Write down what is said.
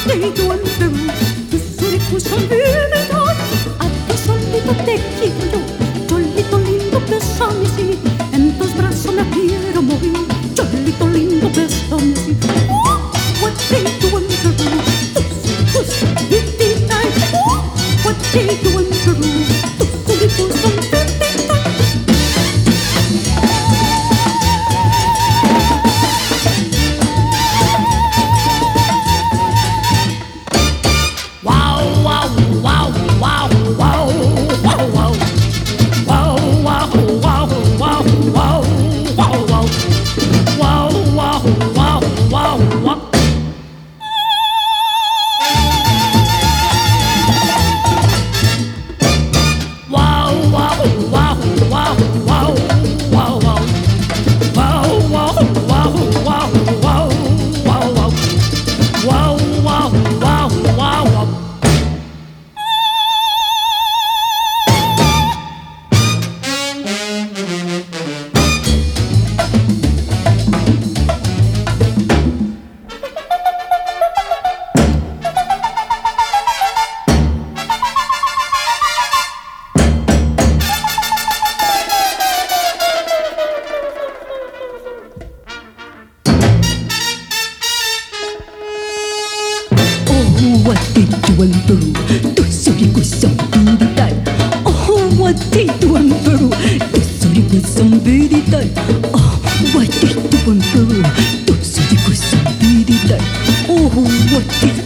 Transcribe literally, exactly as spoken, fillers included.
day you en Perú, tus suricos son verdad. A ti solito te quiero yo, cholito lindo, bésame así. En tus brazos me quiero morir, cholito lindo, bésame así. Oh, what day you en Perú, tus suricos son verdad. Oh, what day you en Perú, tus suricos son verdad. What did you in Peru? Tus suricos son verdad. Oh, what did you in Peru? Tus suricos son verdad. Oh, what did you in Peru? Tus suricos son verdad. Oh, what did